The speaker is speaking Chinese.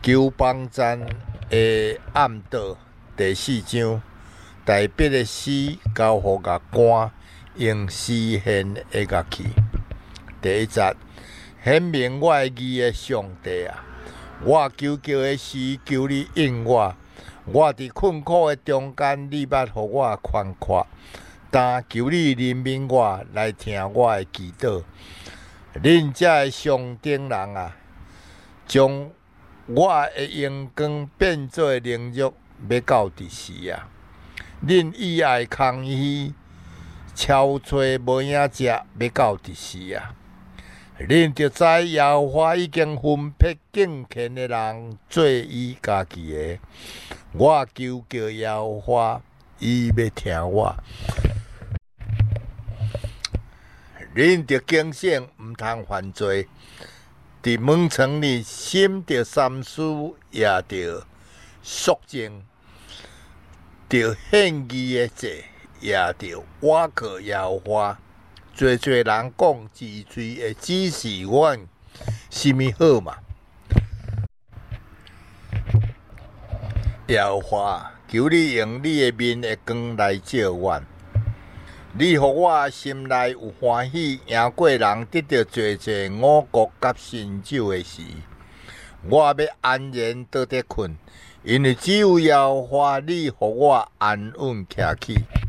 求帮赞的暗道第4章，台北的诗交互乐官用诗献的乐器。第一节，显明我的义的上帝啊，我求的诗求你应我。我伫困苦的中间，你捌互我宽阔。但求你怜悯我，来听我的祈祷。恁遮的上等人啊，将我的阳光变做凌辱，要到伫时啊！恁以爱空虚，超吹无影食，要到伫时啊！恁着知耶和华已经分配敬虔的人做伊家己的。我求叫耶和华，伊要听我。恁着警醒，毋通犯罪。伫门床里，心着三思，也着肃静，着献义的祭，也着倚靠耶和华。侪人讲自嘴的指示阮，什么好嘛？耶和华，求你用你的面的光来照阮。你互我心内有欢喜，赢过人得到济济五谷甲新酒的时，我要安然倒伫困，因为只有耶和华，你互我安稳徛起。